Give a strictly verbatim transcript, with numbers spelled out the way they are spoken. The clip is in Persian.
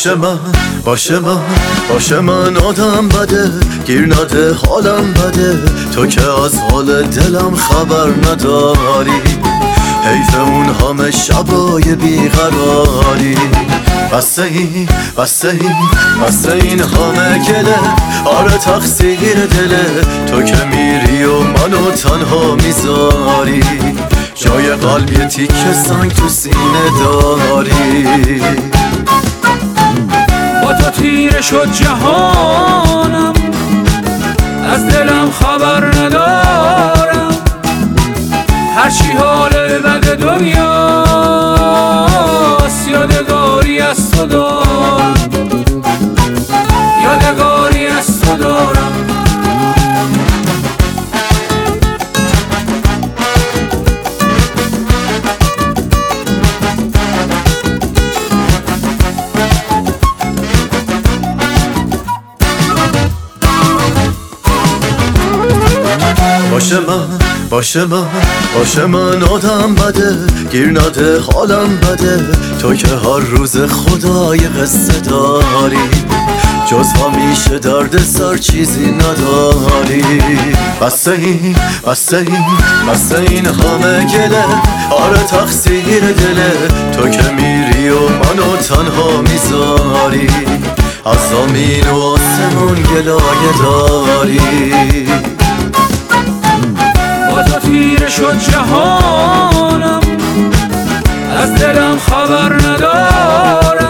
باشه من باشه من باشه من آدم بده، گیر نده حالم بده، تو که از حال دلم خبر نداری. حیف اون همه شبای بیقراری. بسته این بسته این بسته این همه گله، آره تقصیر دله، تو که میری و منو تنها میذاری. جای قلب یه تیکه سنگ تو سینه داری. با تو تیره شد جهانم، از دلم خبر ندارم. هرچی حال بد دنیاست، یادگاری از تو دارم، یادگاری از تو دارم. باشه من باشه من باشه من آدم بده، گیر نده حالم بده، تو که هر روز خدای قصه داری. جز همیشه درد سر چیزی نداری. بسته این بسته این بسته این همه گله، آره تقصیر دله، تو که میری و منو تنها میذاری. از زمین و آسمون گلایه داری. با تو تیره شد جهانم، از دلم خبر ندارم.